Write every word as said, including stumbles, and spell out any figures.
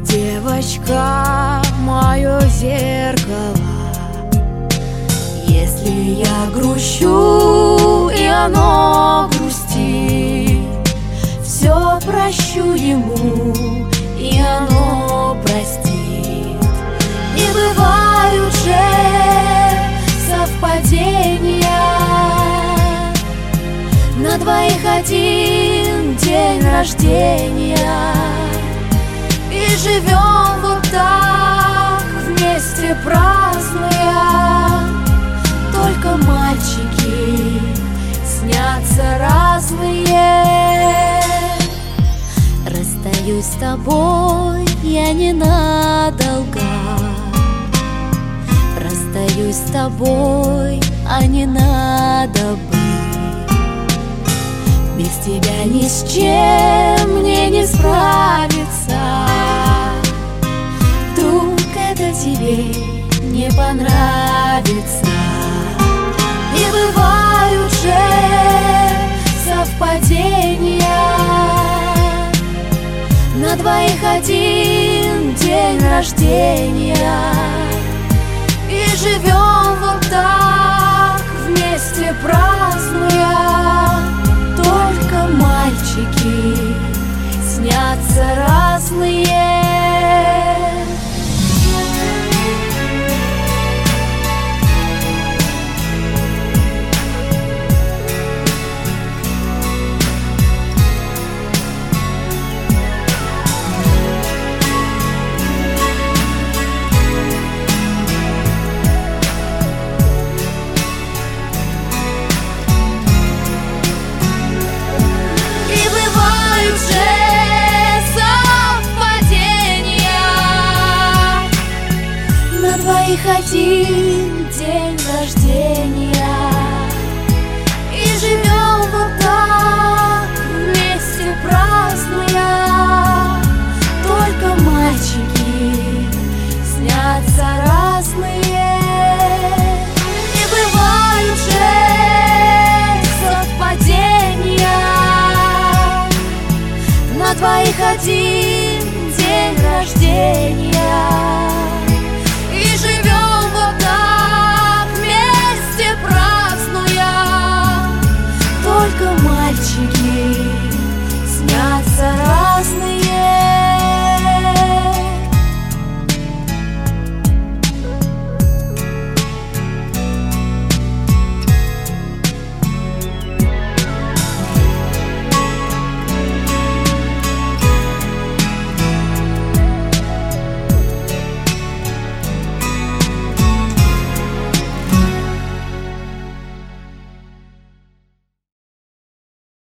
девочка, мое зеркало. Если я грущу, и оно грустит, все прощу ему, и оно простит. Не бывают же совпадения, на двоих один день рождения. И живем вот так вместе празднуя, только мальчики снятся разные. Расстаюсь с тобой я ненадолго, расстаюсь с тобой, а не надо бы. Без тебя ни с чем мне не справиться. Вдруг это тебе не понравится. Не бывают же совпадения, на двоих один день рождения. И живем вот так вместе празднуя, только мальчики снятся разные. Двоих один день рождения. И живем вот так вместе празднуя, только мальчики снятся разные. Не бывают же совпадения, на двоих один день рождения.